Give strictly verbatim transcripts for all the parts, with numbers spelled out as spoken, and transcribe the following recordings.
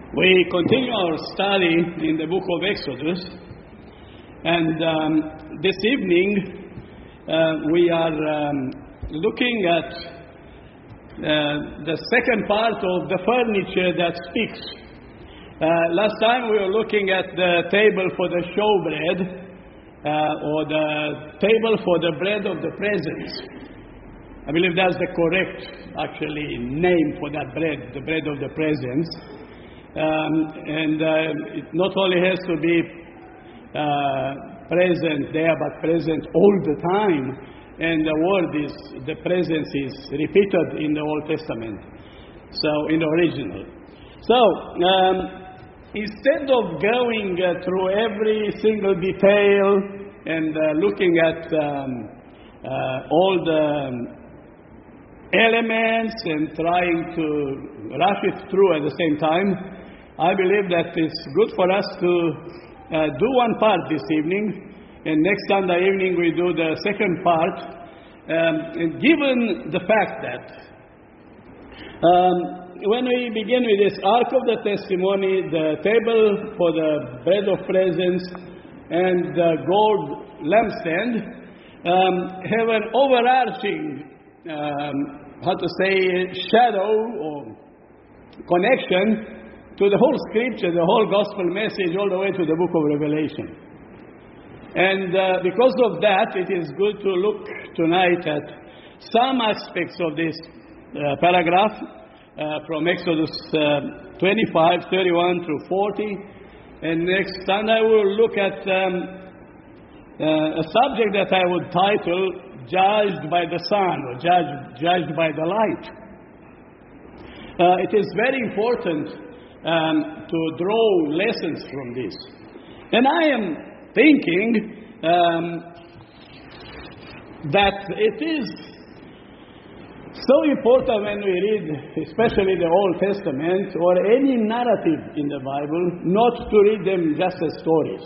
We continue our study in the book of Exodus, and um, this evening uh, we are um, looking at uh, the second part of the furniture that speaks. Uh, last time we were looking at the table for the showbread, uh, or the table for the bread of the presence. I believe that's the correct, actually, name for that bread, the bread of the presence. Um, and uh, it not only has to be uh, present there, but present all the time. And the word is, the presence is repeated in the Old Testament, so in the original. So, um, instead of going uh, through every single detail and uh, looking at um, uh, all the elements and trying to rush it through at the same time, I believe that it's good for us to uh, do one part this evening, and next Sunday evening we do the second part. Um, and given the fact that um, when we begin with this Ark of the Testimony, the table for the bread of presence, and the gold lampstand um, have an overarching, um, how to say, shadow or connection to the whole scripture, the whole gospel message, all the way to the book of Revelation. And uh, because of that, it is good to look tonight at some aspects of this uh, paragraph uh, from Exodus uh, twenty-five, thirty-one through forty. And next Sunday we'll look at um, uh, a subject that I would title, Judged by the Sun, or Judged, judged by the Light. Uh, it is very important Um, to draw lessons from this. And I am thinking um, that it is so important when we read, especially the Old Testament, or any narrative in the Bible, not to read them just as stories.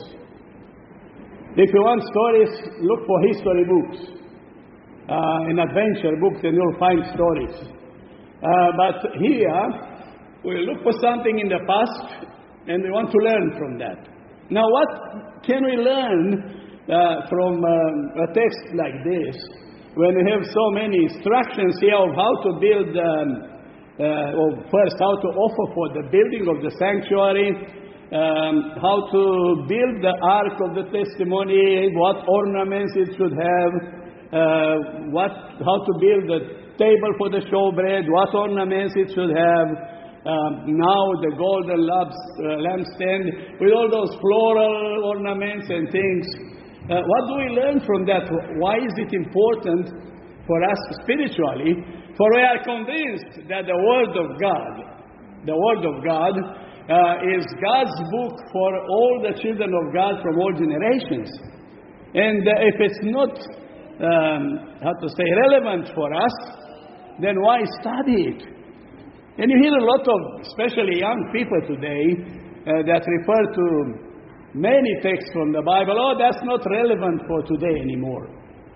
If you want stories, look for history books uh, and adventure books, and you'll find stories. Uh, but here, we look for something in the past, and we want to learn from that. Now, what can we learn uh, from um, a text like this, when we have so many instructions here of how to build, um, uh, or first, how to offer for the building of the sanctuary, um, how to build the Ark of the Testimony, what ornaments it should have, uh, what, how to build the table for the showbread, what ornaments it should have. Um, now the golden lamps, uh, lampstand with all those floral ornaments and things. Uh, what do we learn from that? Why is it important for us spiritually? For we are convinced that the Word of God, the Word of God uh, is God's book for all the children of God from all generations. And uh, if it's not, um, how to say, relevant for us, then why study it? And you hear a lot of, especially young people today, uh, that refer to many texts from the Bible. Oh, that's not relevant for today anymore.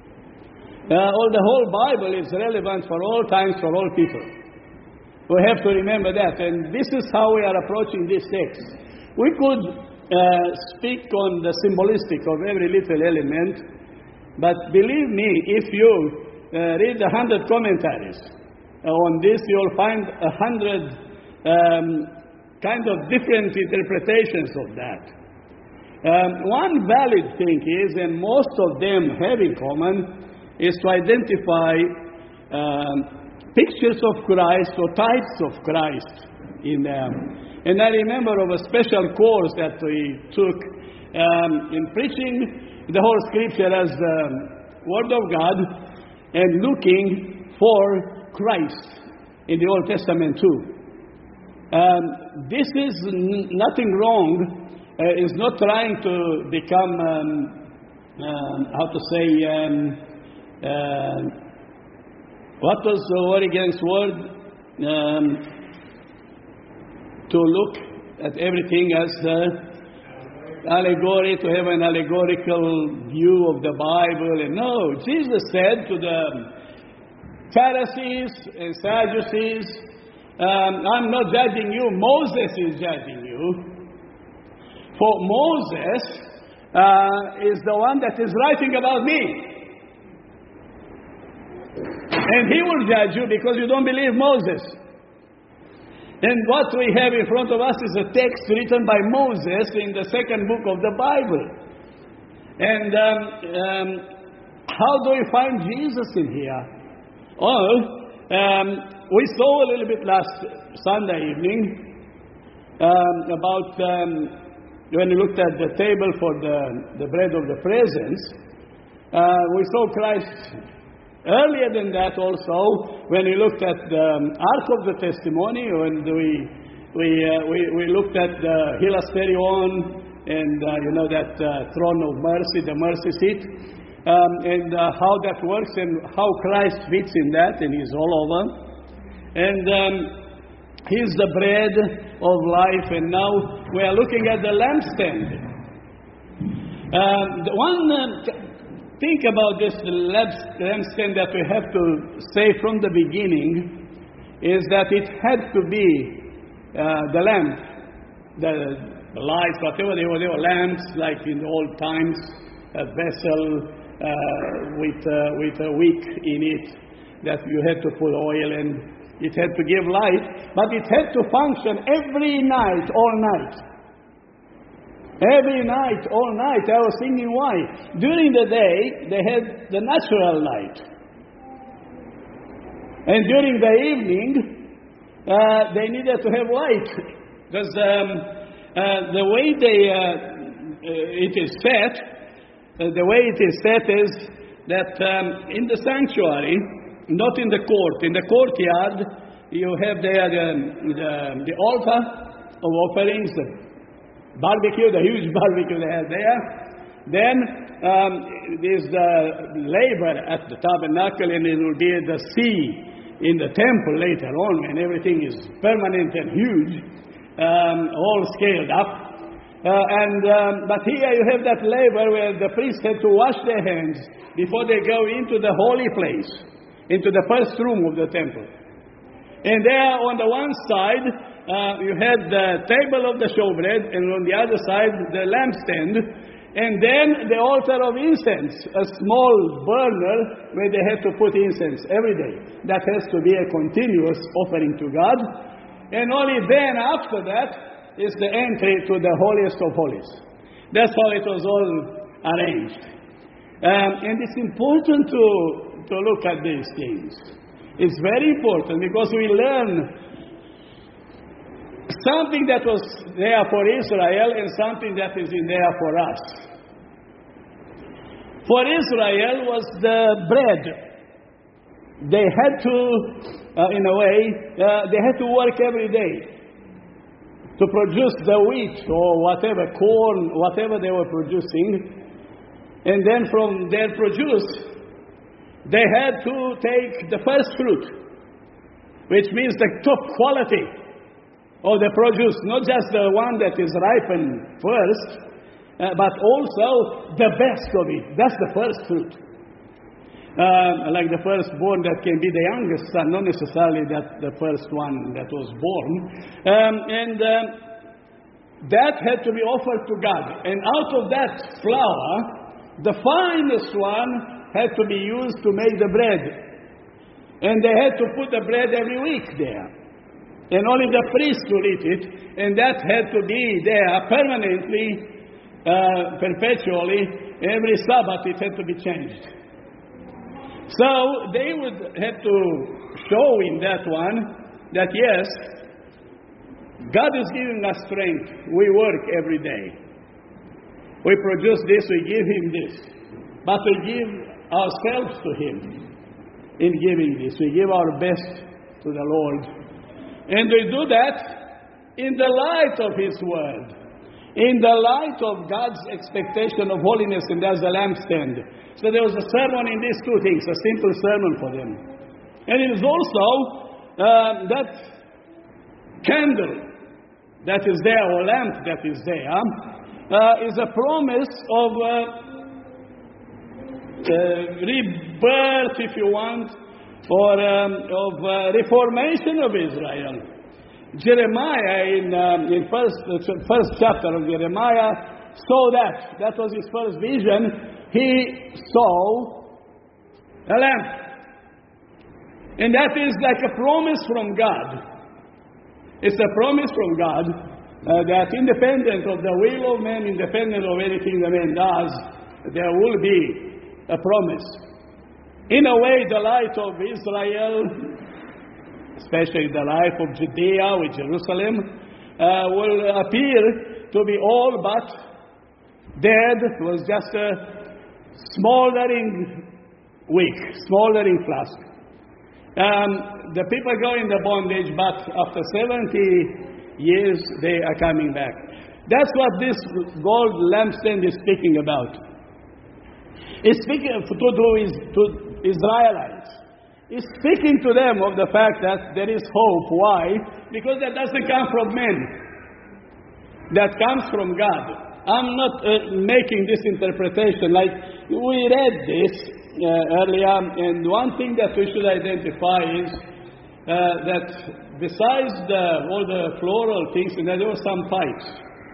Uh, all the whole Bible is relevant for all times, for all people. We have to remember that. And this is how we are approaching this text. We could uh, speak on the symbolistic of every little element, but believe me, if you uh, read the hundred commentaries on this, you'll find a hundred um, kind of different interpretations of that. Um, one valid thing is, and most of them have in common, is to identify um, pictures of Christ or types of Christ in them. And I remember of a special course that we took um, in preaching the whole Scripture as the Word of God and looking for Christ in the Old Testament too. Um, this is n- nothing wrong. Uh, is not trying to become, um, um, how to say, um, uh, what was the word against word? Um, to look at everything as uh, allegory, to have an allegorical view of the Bible. And no, Jesus said to the Pharisees and Sadducees, Um, I'm not judging you. Moses is judging you. For Moses uh, is the one that is writing about me. And he will judge you because you don't believe Moses. And what we have in front of us is a text written by Moses in the second book of the Bible. And um, um, how do we find Jesus in here? Well, um, we saw a little bit last Sunday evening um, about um, when we looked at the table for the, the bread of the presence. Uh, we saw Christ. Earlier than that also, when we looked at the Ark of the Testimony, when we we uh, we, we looked at the Hilasterion and uh, you know that uh, throne of mercy, the mercy seat, um, and uh, how that works and how Christ fits in that, and He's all over, and um, He's the bread of life. And now we are looking at the lampstand. Um, the one. Uh, Think about this lampstand that we have to say from the beginning is that it had to be uh, the lamp, the, the lights, whatever they were, they were lamps like in the old times, a vessel uh, with, uh, with a wick in it that you had to put oil in. It had to give light, but it had to function every night, all night. Every night, all night. I was thinking why. During the day, they had the natural light. And during the evening, uh, they needed to have light. Because um, uh, the way they, uh, uh, it is set, uh, the way it is set is that um, in the sanctuary, not in the court, in the courtyard, you have there the, the, the altar of offerings, barbecue, the huge barbecue they have there. Then um, there's the labor at the tabernacle, and it will be the sea in the temple later on when everything is permanent and huge, um, all scaled up. Uh, and um, but here you have that labor where the priests had to wash their hands before they go into the holy place, into the first room of the temple. And there on the one side, Uh, you had the table of the showbread, and on the other side, the lampstand, and then the altar of incense, a small burner where they had to put incense every day. That has to be a continuous offering to God. And only then, after that, is the entry to the holiest of holies. That's how it was all arranged. Um, and it's important to, to look at these things. It's very important because we learn something that was there for Israel and something that is in there for us. For Israel was the bread. They had to, uh, in a way, uh, they had to work every day to produce the wheat or whatever, corn, whatever they were producing. And then from their produce, they had to take the first fruit, which means the top quality of the produce, not just the one that is ripened first, uh, but also the best of it. That's the first fruit. Uh, like the firstborn that can be the youngest son, not necessarily that the first one that was born. Um, and um, that had to be offered to God. And out of that flour, the finest one had to be used to make the bread. And they had to put the bread every week there. And only the priest will eat it, and that had to be there permanently, uh, perpetually. Every Sabbath it had to be changed. So they would have to show in that one that yes, God is giving us strength. We work every day. We produce this, we give Him this. But we give ourselves to Him in giving this. We give our best to the Lord. And we do that in the light of His Word, in the light of God's expectation of holiness, and that's the lampstand. So there was a sermon in these two things, a simple sermon for them. And it is also uh, that candle that is there, or lamp that is there, uh, is a promise of uh, uh, rebirth, if you want, or um, of uh, reformation of Israel. Jeremiah in um, in first uh, first chapter of Jeremiah saw that. That was his first vision. He saw a lamp. And that is like a promise from God. It's a promise from God uh, that independent of the will of man, independent of anything the man does, there will be a promise. In a way, the light of Israel, especially the life of Judea with Jerusalem, uh, will appear to be all but dead. It was just a smoldering wick, smoldering flask. Um, the people go in the bondage, but after seventy years, they are coming back. That's what this gold lampstand is speaking about. It's speaking to, to, to Israelites. It's speaking to them of the fact that there is hope. Why? Because that doesn't come from men. That comes from God. I'm not uh, making this interpretation. Like, we read this uh, earlier, and one thing that we should identify is uh, that besides the, all the floral things, and there were some pipes.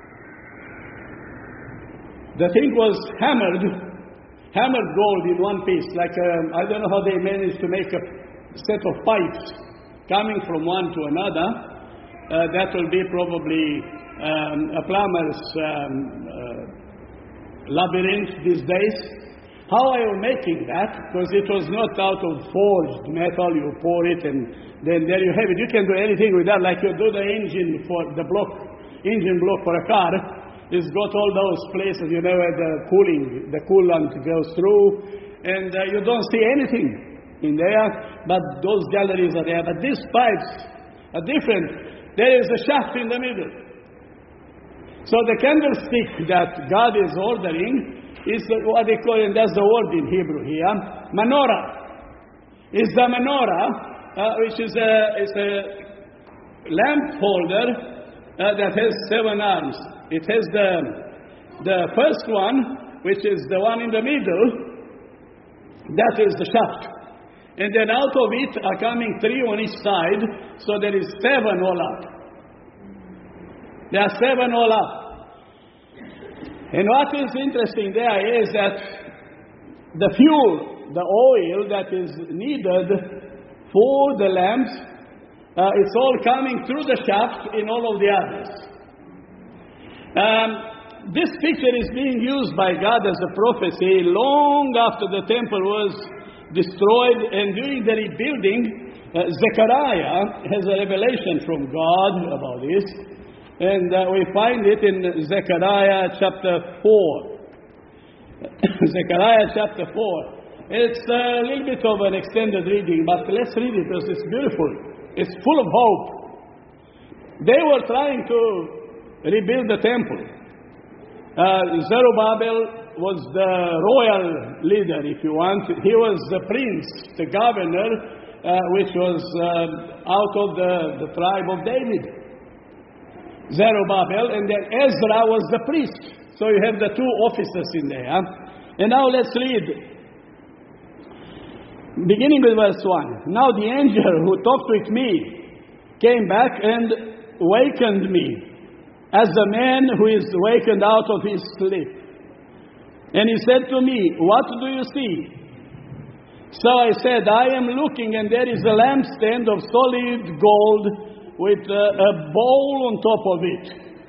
The thing was hammered, hammered gold in one piece. Like, um, I don't know how they managed to make a set of pipes coming from one to another. Uh, that will be probably um, a plumber's um, uh, labyrinth these days. How are you making that? Because it was not out of forged metal. You pour it and then there you have it. You can do anything with that, like you do the engine for the block, engine block for a car. It's got all those places, you know, where the cooling, the coolant goes through, and uh, you don't see anything in there, but those galleries are there. But these pipes are different. There is a shaft in the middle. So the candlestick that God is ordering is what they call, and that's the word in Hebrew here, menorah. It's the menorah, uh, which is a, is a lamp holder uh, that has seven arms. It has the, the first one, which is the one in the middle, that is the shaft. And then out of it are coming three on each side, so there is seven all up. There are seven all up. And what is interesting there is that the fuel, the oil that is needed for the lamps, uh, it's all coming through the shaft in all of the others. Um, this picture is being used by God as a prophecy long after the temple was destroyed, and during the rebuilding, uh, Zechariah has a revelation from God about this. And uh, we find it in Zechariah chapter four. Zechariah chapter four. It's a little bit of an extended reading, but let's read it because it's beautiful. It's full of hope. They were trying to rebuild the temple. Uh, Zerubbabel was the royal leader, if you want. He was the prince, the governor, uh, which was uh, out of the, the tribe of David. Zerubbabel, and then Ezra was the priest. So you have the two officers in there. And now let's read, beginning with verse one. Now the angel who talked with me came back and wakened me, as a man who is wakened out of his sleep. And he said to me, what do you see? So I said, I am looking, and there is a lampstand of solid gold with a, a bowl on top of it.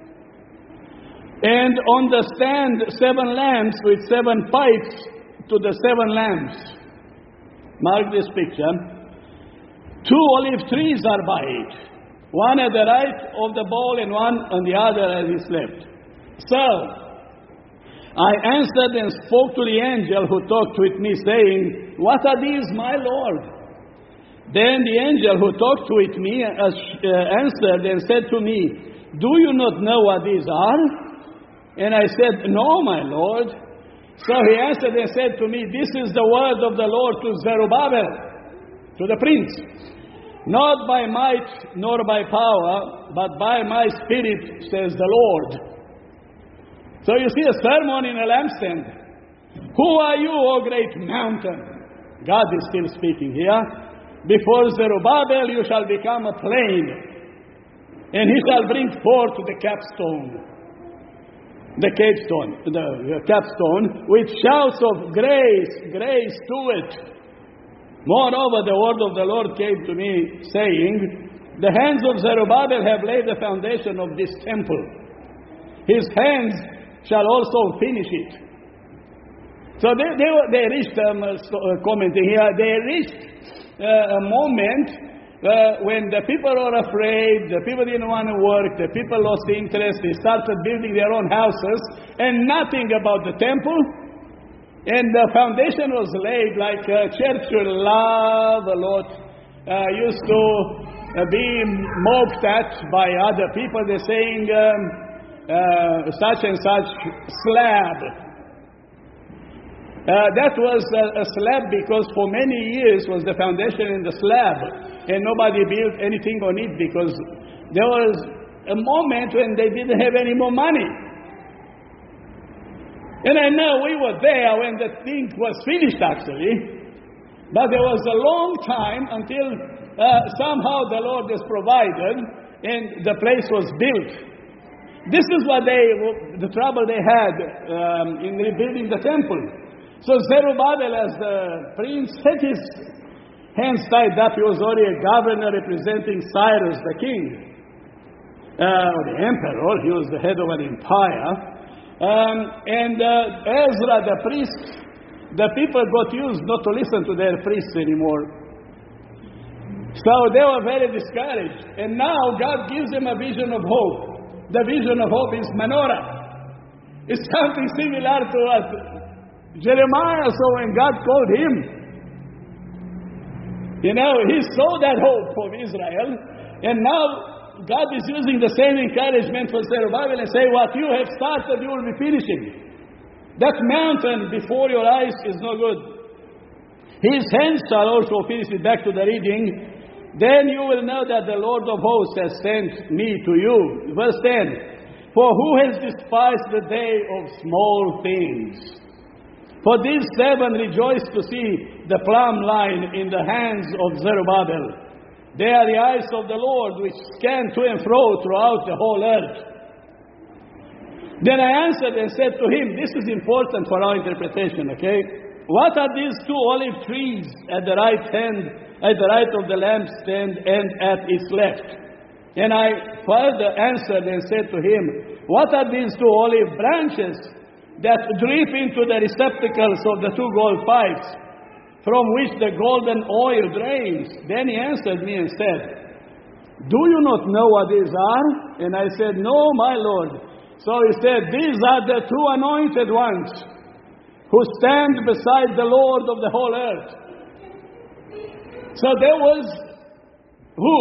And on the stand, seven lamps with seven pipes to the seven lamps. Mark this picture. Two olive trees are by it, one at the right of the bowl and one on the other at its left. So I answered and spoke to the angel who talked with me, saying, what are these, my Lord? Then the angel who talked with me uh, answered and said to me, do you not know what these are? And I said, no, my Lord. So he answered and said to me, this is the word of the Lord to Zerubbabel, to the prince. Not by might nor by power, but by my spirit, says the Lord. So you see a sermon in a lampstand. Who are you, O great mountain? God is still speaking here. Before Zerubbabel you shall become a plain, and he shall bring forth the capstone, the capstone, the capstone, with shouts of grace, grace to it. Moreover, the word of the Lord came to me, saying, the hands of Zerubbabel have laid the foundation of this temple. His hands shall also finish it. So they, they, they reached, um, uh, commenting here, they reached uh, a moment uh, when the people were afraid, the people didn't want to work, the people lost interest, they started building their own houses, and nothing about the temple. And the foundation was laid like uh, Churchill loved a lot, uh, used to Uh, being mocked at by other people. They're saying um, uh, such and such slab. Uh, that was a, a slab because for many years was the foundation in the slab, and nobody built anything on it because there was a moment when they didn't have any more money. And I know we were there when the thing was finished actually, but there was a long time until Uh, somehow the Lord has provided and the place was built. This is what they, the trouble they had um, in rebuilding the temple. So Zerubbabel, as the prince, had his hands tied up. He was already a governor representing Cyrus the king, uh, or the emperor. He was the head of an empire. Um, and uh, Ezra the priest, the people got used not to listen to their priests anymore. So they were very discouraged. And now God gives them a vision of hope. The vision of hope is menorah. It's something similar to what Jeremiah saw when God called him. You know, he saw that hope of Israel. And now God is using the same encouragement for Zerubbabel and say, what you have started, you will be finishing. That mountain before your eyes is no good. His hands shall also finish it. Back to the reading. Then you will know that the Lord of hosts has sent me to you. Verse ten. For who has despised the day of small things? For these seven rejoice to see the plumb line in the hands of Zerubbabel. They are the eyes of the Lord which scan to and fro throughout the whole earth. Then I answered and said to him, this is important for our interpretation, okay? What are these two olive trees at the right hand, at the right of the lampstand and at its left? And I further answered and said to him, what are these two olive branches that drip into the receptacles of the two gold pipes, from which the golden oil drains? Then he answered me and said, do you not know what these are? And I said, no, my Lord. So he said, these are the two anointed ones who stand beside the Lord of the whole earth. So there was who?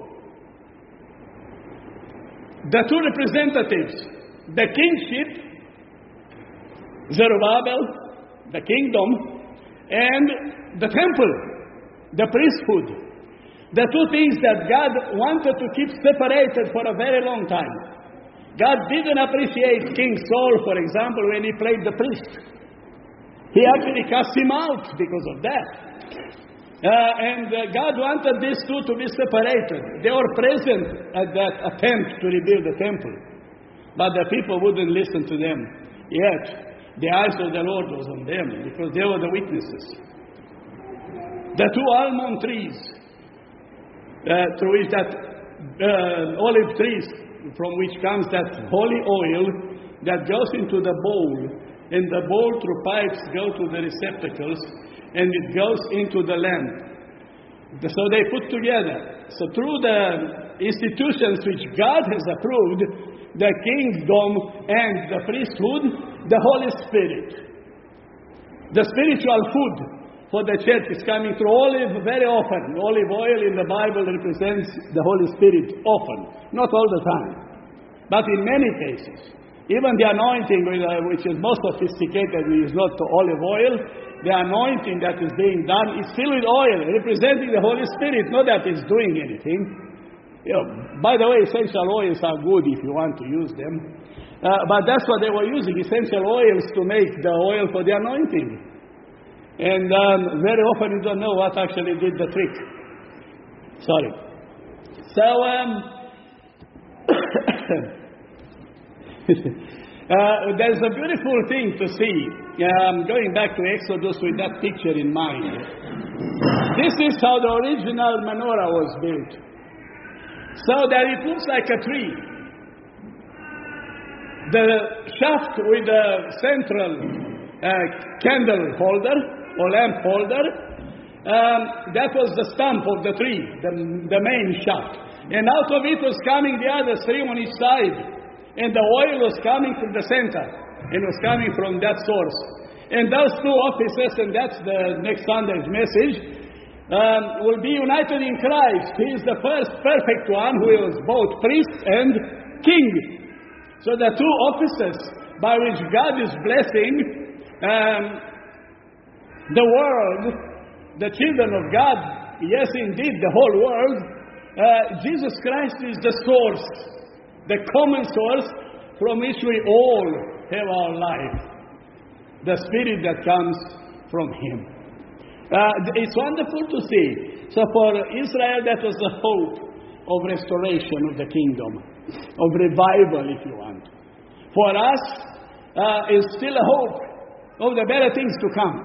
The two representatives. The kingship, Zerubbabel, the kingdom, and the temple, the priesthood. The two things that God wanted to keep separated for a very long time. God didn't appreciate King Saul, for example, when he played the priest. He actually cast him out because of that. Uh, and uh, God wanted these two to be separated. They were present at that attempt to rebuild the temple. But the people wouldn't listen to them. Yet, the eyes of the Lord was on them because they were the witnesses. The two almond trees, uh, through which that uh, olive trees, from which comes that holy oil that goes into the bowl. And the bowl through pipes go to the receptacles, and it goes into the lamp. So they put together. So through the institutions which God has approved, the kingdom and the priesthood, the Holy Spirit. The spiritual food for the church is coming through olive very often. Olive oil in the Bible represents the Holy Spirit often. Not all the time, but in many cases. Even the anointing, which is most sophisticated, is not olive oil. The anointing that is being done is filled with oil, representing the Holy Spirit, not that it's doing anything. You know, by the way, essential oils are good if you want to use them. Uh, but that's what they were using, essential oils to make the oil for the anointing. And um, very often you don't know what actually did the trick. Sorry. So, um, uh, there's a beautiful thing to see. Um, going back to Exodus with that picture in mind. This is how the original menorah was built. So that it looks like a tree. The shaft with the central uh, candle holder or lamp holder, um, that was the stump of the tree, the, the main shaft. And out of it was coming the other three on each side. And the oil was coming from the center. And was coming from that source. And those two offices, and that's the next Sunday's message, um, will be united in Christ. He is the first perfect one who is both priest and king. So the two offices by which God is blessing um, the world, the children of God, yes indeed, the whole world, uh, Jesus Christ is the source, the common source from which we all have our life. The Spirit that comes from Him. Uh, it's wonderful to see. So for Israel, that was the hope of restoration of the kingdom. Of revival, if you want. For us, uh, is still a hope of the better things to come.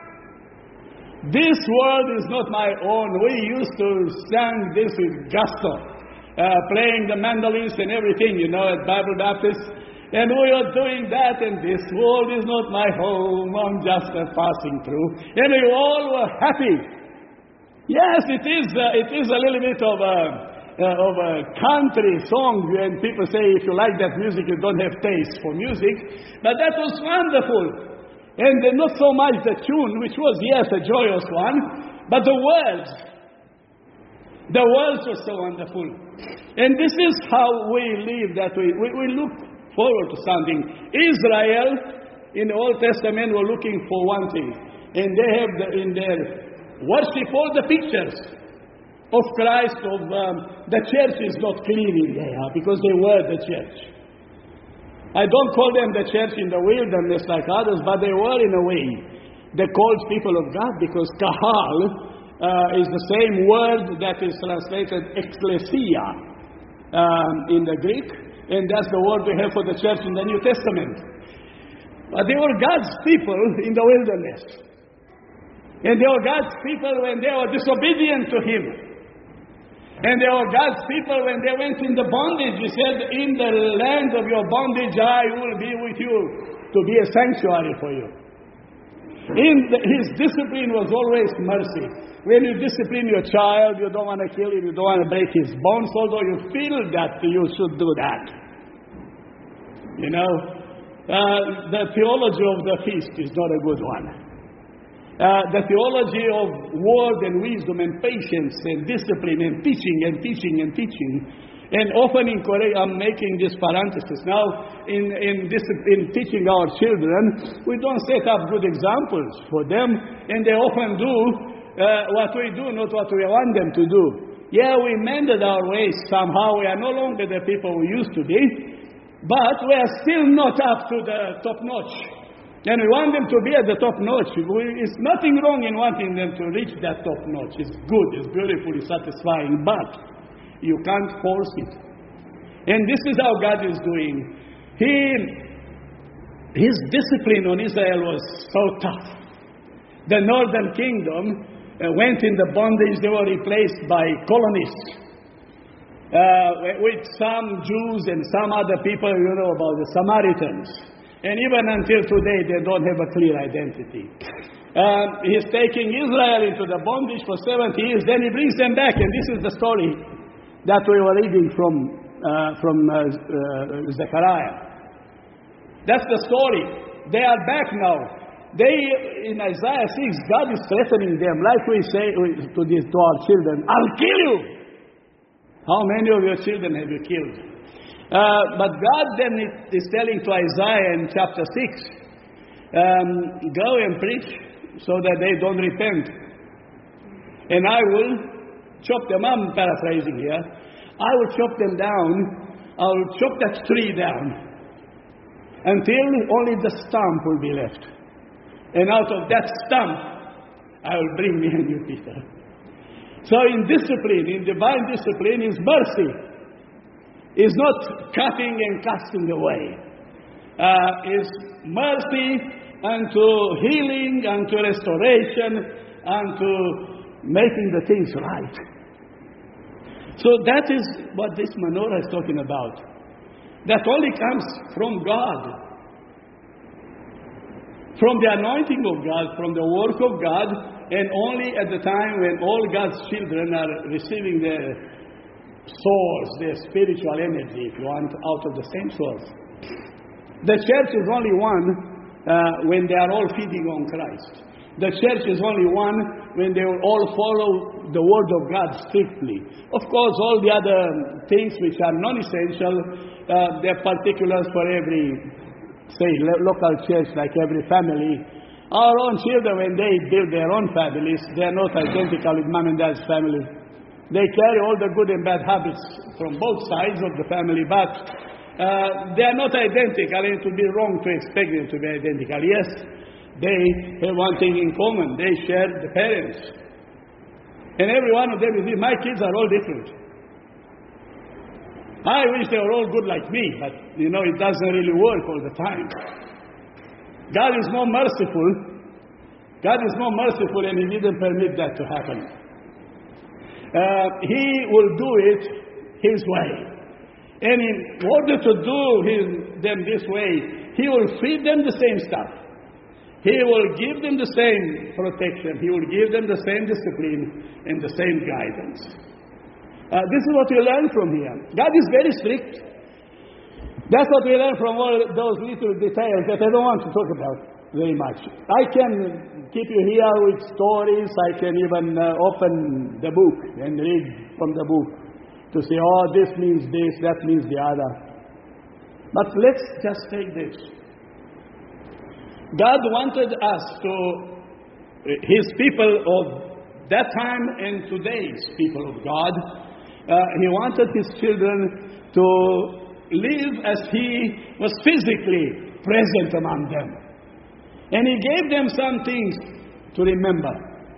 This world is not my own. We used to sing this with gusto, uh, playing the mandolins and everything, you know, at Bible Baptist. And we are doing that, and this world is not my home. I'm just uh, passing through. And we all were happy. Yes, it is. Uh, it is a little bit of a. Uh, of a country song, and people say if you like that music you don't have taste for music, but that was wonderful. And uh, not so much the tune, which was yes a joyous one, but the words. The words were so wonderful. And this is how we live, that we, we, we look forward to something. Israel in the Old Testament were looking for one thing, and they have the, in their worship all the pictures of Christ, of um, the church is not clean in there because they were the church. I don't call them the church in the wilderness like others, but they were in a way. They called people of God because kahal uh, is the same word that is translated ecclesia um, in the Greek, and that's the word we have for the church in the New Testament. But they were God's people in the wilderness. And they were God's people when they were disobedient to Him. And they were God's people when they went in the bondage. He said, in the land of your bondage I will be with you to be a sanctuary for you. In the, His discipline was always mercy. When you discipline your child, you don't want to kill him, you don't want to break his bones, although you feel that you should do that. You know, uh, the theology of the feast is not a good one. Uh, the theology of word and wisdom and patience and discipline and teaching and teaching and teaching. And often in Korea, I'm making this parenthesis. Now, in, in, this, in teaching our children, we don't set up good examples for them. And they often do uh, what we do, not what we want them to do. Yeah, we mended our ways somehow. We are no longer the people we used to be. But we are still not up to the top notch. And we want them to be at the top notch. It's nothing wrong in wanting them to reach that top notch. It's good, it's beautiful, it's satisfying, but you can't force it. And this is how God is doing. He, His discipline on Israel was so tough. The northern kingdom uh, went in the bondage. They were replaced by colonists. Uh, with some Jews and some other people, you know about the Samaritans. And even until today, they don't have a clear identity. Um, he's taking Israel into the bondage for seventy years, then he brings them back. And this is the story that we were reading from, uh, from uh, uh, Zechariah. That's the story. They are back now. They, in Isaiah six, God is threatening them, like we say to, this, to our children, I'll kill you. How many of your children have you killed? Uh, but God then is telling to Isaiah in chapter six, um, go and preach so that they don't repent. And I will chop them, I'm paraphrasing here, I will chop them down, I will chop that tree down, until only the stump will be left. And out of that stump, I will bring me a new Peter. So in discipline, in divine discipline, is mercy. Is not cutting and casting away. Uh, is mercy unto healing, unto restoration, unto making the things right. So that is what this menorah is talking about. That only comes from God. From the anointing of God, from the work of God, and only at the time when all God's children are receiving their source, their spiritual energy, if you want, out of the same source. The church is only one uh, when they are all feeding on Christ. The church is only one when they will all follow the word of God strictly. Of course, all the other things which are non-essential, uh, they're particulars for every, say, lo- local church, like every family. Our own children, when they build their own families, they're not identical with mom and dad's family. They carry all the good and bad habits from both sides of the family, but uh, they are not identical, and it would be wrong to expect them to be identical. Yes, they have one thing in common. They share the parents. And every one of them is, my kids are all different. I wish they were all good like me, but, you know, it doesn't really work all the time. God is more merciful. God is more merciful, and He didn't permit that to happen. Uh, he will do it His way. And in order to do his, them this way, He will feed them the same stuff. He will give them the same protection. He will give them the same discipline and the same guidance. Uh, this is what we learn from here. God is very strict. That's what we learn from all those little details that I don't want to talk about very much. I can keep you here with stories. I can even uh, open the book and read from the book to say, oh, this means this, that means the other. But let's just take this. God wanted us to, His people of that time and today's people of God, uh, He wanted His children to live as He was physically present among them. And He gave them some things to remember.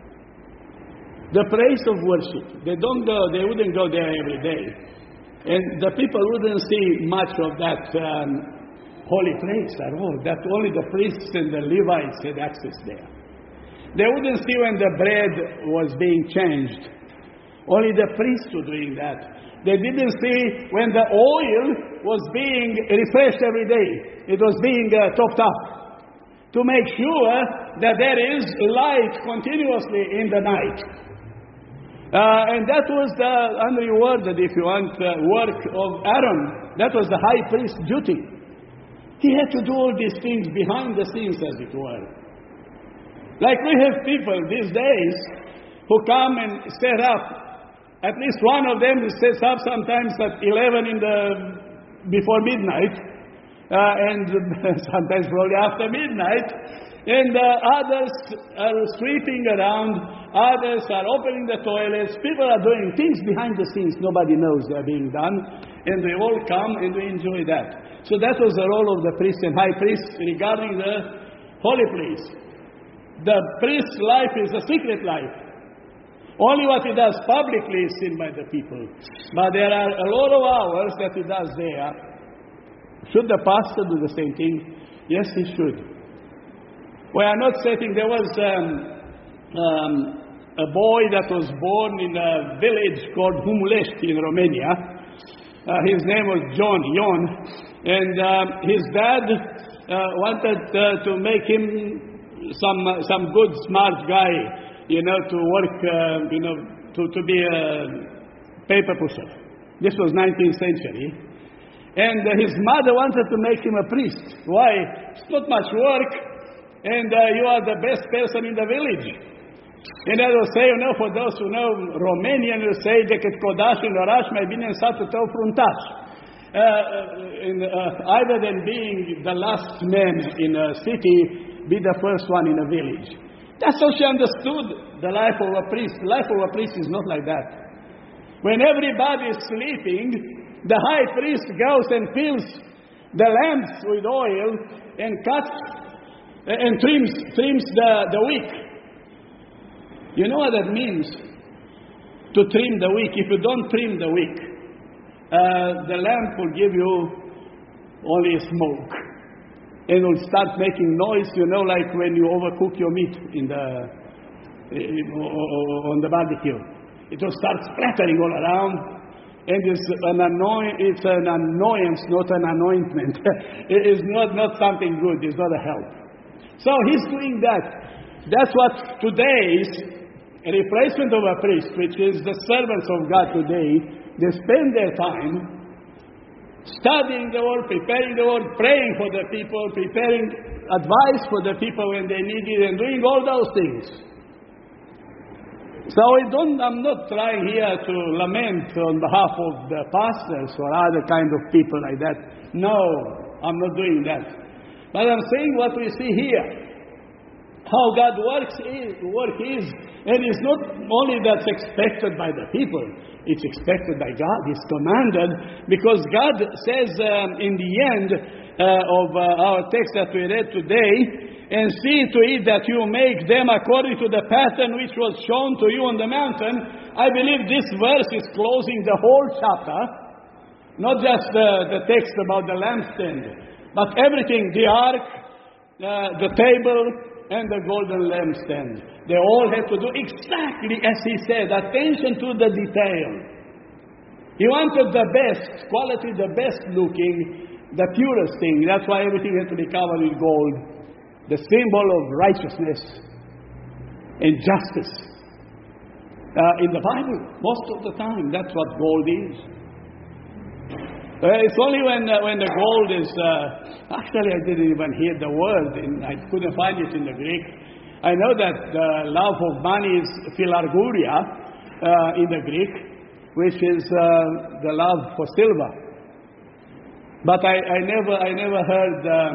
The place of worship. They don't go, they wouldn't go there every day. And the people wouldn't see much of that um, holy place at all. That only the priests and the Levites had access there. They wouldn't see when the bread was being changed. Only the priests were doing that. They didn't see when the oil was being refreshed every day. It was being uh, topped up. To make sure that there is light continuously in the night. Uh, and that was the unrewarded, if you want, uh, work of Aaron. That was the high priest's duty. He had to do all these things behind the scenes, as it were. Like we have people these days who come and set up. At least one of them sets up sometimes at eleven in the before midnight. Uh, and sometimes probably after midnight, and uh, others are sweeping around, others are opening the toilets, people are doing things behind the scenes, nobody knows they're being done, and they all come and we enjoy that. So that was the role of the priest and high priest regarding the holy place. The priest's life is a secret life. Only what he does publicly is seen by the people. But there are a lot of hours that he does there. Should the pastor do the same thing? Yes, he should. We are not saying there was um, um, a boy that was born in a village called Humulești in Romania. Uh, his name was John, Ion. And um, his dad uh, wanted uh, to make him some uh, some good, smart guy, you know, to work, uh, you know, to, to be a paper pusher. This was nineteenth century. And uh, his mother wanted to make him a priest. Why? It's not much work, and uh, you are the best person in the village. And I will say, you know, for those who know Romanian, will say, decât codaș în oraș, mai bine în satul tău fruntaș. Uh, in, uh, either than being the last man in a city, be the first one in a village. That's how she understood the life of a priest. The life of a priest is not like that. When everybody is sleeping, the high priest goes and fills the lamps with oil and cuts and trims, trims the, the wick. You know what that means? to trim the wick. If you don't trim the wick, uh, the lamp will give you only smoke. And it will start making noise, you know, like when you overcook your meat in the, in, on the barbecue. It will start splattering all around, and it's an, annoy- it's an annoyance, not an anointment. It is not, not something good, it's not a help. So he's doing that. That's what today is a replacement of a priest, which is the servants of God today. They spend their time studying the word, preparing the word, praying for the people, preparing advice for the people when they need it, and doing all those things. So I don't, I'm not trying here to lament on behalf of the pastors or other kind of people like that. No, I'm not doing that. But I'm saying what we see here. How God works is, work is, and it's not only that's expected by the people, it's expected by God, it's commanded, because God says um, in the end uh, of uh, our text that we read today, and see to it that you make them according to the pattern which was shown to you on the mountain. I believe this verse is closing the whole chapter, not just the, the text about the lampstand, but everything, the ark, uh, the table, and the golden lampstand. They all have to do exactly as he said. Attention to the detail. He wanted the best quality, the best looking, the purest thing. That's why everything had to be covered with gold. The symbol of righteousness and justice. Uh, in the Bible, most of the time, that's what gold is. Uh, it's only when uh, when the gold is... Uh, actually, I didn't even hear the word. In, I couldn't find it in the Greek. I know that the love of money is philarguria uh, in the Greek, which is uh, the love for silver. But I, I never I never heard um,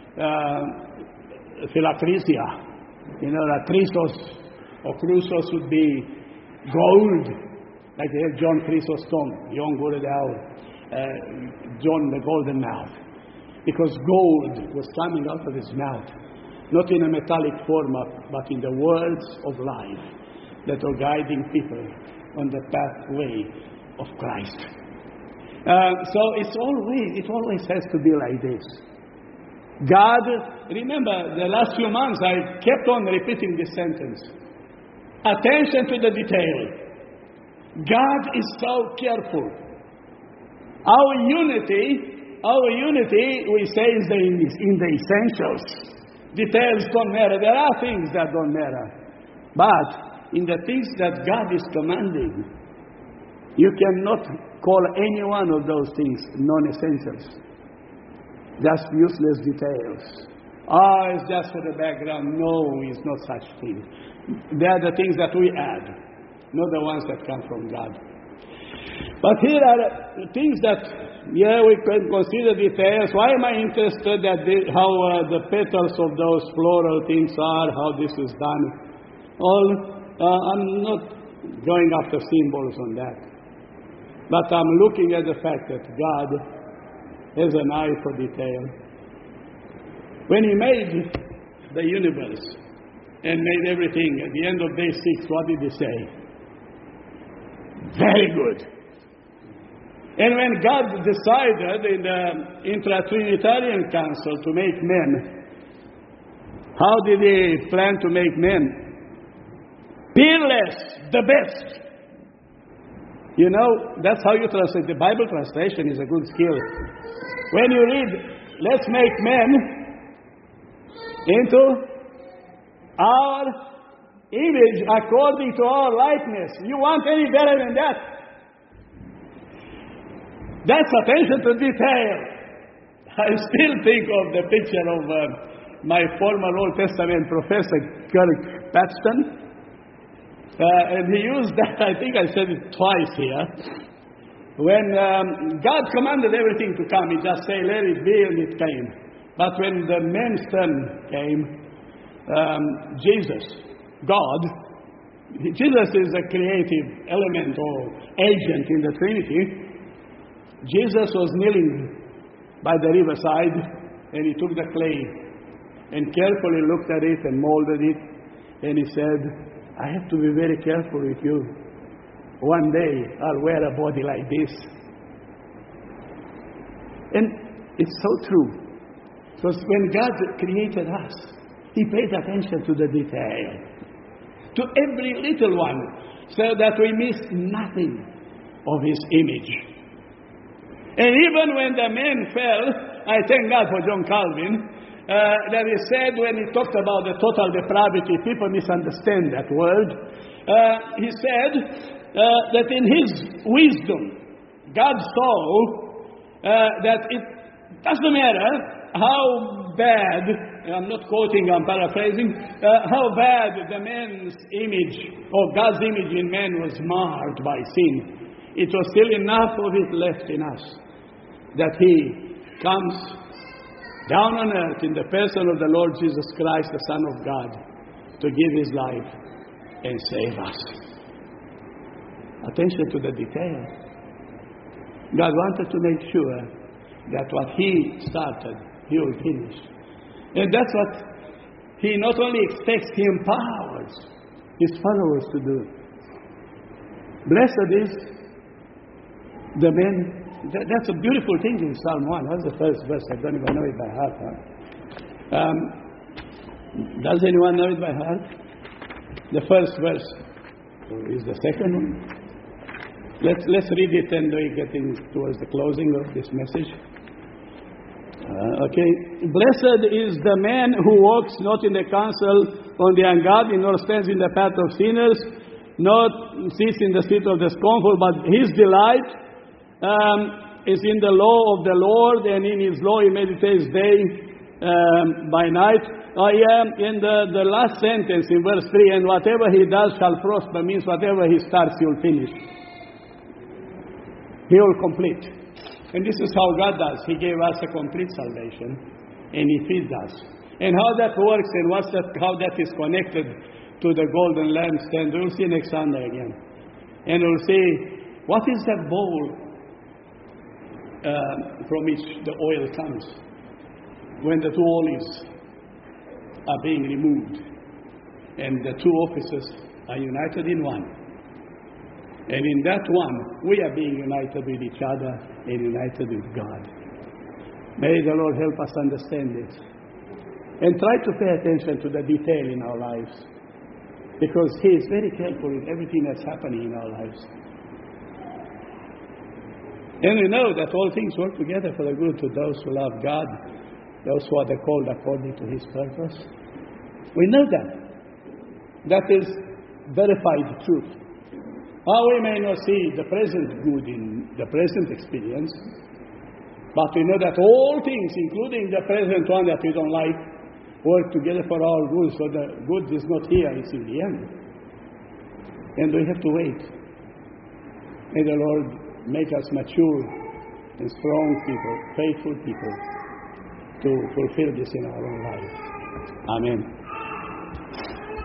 uh, philachrisia. You know, that Christos or Chrysos would be gold, like they have John Chrysostom, young good owl. Uh, John the golden mouth, because gold was coming out of his mouth, not in a metallic form, but in the words of life that are guiding people on the pathway of Christ. Uh, so it's always, it always has to be like this. God, remember the last few months I kept on repeating this sentence. Attention to the detail. God is so careful. Our unity, our unity, we say, is the, in the essentials. Details don't matter. There are things that don't matter. But in the things that God is commanding, you cannot call any one of those things non-essentials. Just useless details. Ah, it's just for the background. No, it's not such thing. They are the things that we add, not the ones that come from God. But here are things that, yeah, we can consider details. Why am I interested at the, how uh, the petals of those floral things are, how this is done? All, uh, I'm not going after symbols on that. But I'm looking at the fact that God has an eye for detail. When He made the universe and made everything, at the end of day six, what did He say? Very good. And when God decided in the Intra-Trinitarian Council to make men, how did He plan to make men? Peerless, the best. You know, that's how you translate. The Bible translation is a good skill. When you read, let's make men into our image according to our likeness. You want any better than that? That's attention to detail. I still think of the picture of uh, my former Old Testament professor, Kirk Paxton. Uh, and he used that, I think I said it twice here. When um, God commanded everything to come, He just said, let it be, and it came. But when the men's turn came, um, Jesus, God, Jesus is a creative element or agent in the Trinity. Jesus was kneeling by the riverside, and He took the clay and carefully looked at it and molded it, and He said, I have to be very careful with you. one day I'll wear a body like this. And it's so true. Because when God created us, He paid attention to the detail, to every little one, so that we miss nothing of His image. And even when the man fell, I thank God for John Calvin, uh, that he said when he talked about the total depravity, people misunderstand that word. Uh, he said uh, that in His wisdom, God saw uh, that it doesn't matter how bad, I'm not quoting, I'm paraphrasing, uh, how bad the man's image, or God's image in man was marred by sin. It was still enough of it left in us that He comes down on earth in the person of the Lord Jesus Christ, the Son of God, to give His life and save us. Attention to the detail. God wanted to make sure that what He started, He will finish. And that's what He not only expects, He empowers His followers to do. Blessed is the man. That, that's a beautiful thing in Psalm one. That's the first verse. I don't even know it by heart. Huh? Um, does anyone know it by heart? The first verse is the second one. Let's, let's read it, and we're getting towards the closing of this message. Uh, okay. Blessed is the man who walks not in the counsel of the ungodly, nor stands in the path of sinners, nor sits in the seat of the scornful, but his delight um, is in the law of the Lord, and in His law he meditates day um, by night. Uh, yeah, in the, the last sentence in verse three, and whatever he does shall prosper, means whatever he starts, he will finish. He will complete. And this is how God does. He gave us a complete salvation, and He feeds us. And how that works, and what's that, how that is connected to the golden lampstand, we'll see next Sunday again. And we'll see, what is that bowl uh, from which the oil comes when the two olives are being removed, and the two offices are united in one. And in that one, we are being united with each other and united with God. May the Lord help us understand this. And try to pay attention to the detail in our lives, because He is very careful in everything that's happening in our lives. And we know that all things work together for the good to those who love God, those who are called according to His purpose. We know that. That is verified truth. How we may not see the present good in the present experience, but we know that all things, including the present one that we don't like, work together for our good. So the good is not here, it's in the end. And we have to wait. May the Lord make us mature and strong people, faithful people, to fulfill this in our own life. Amen.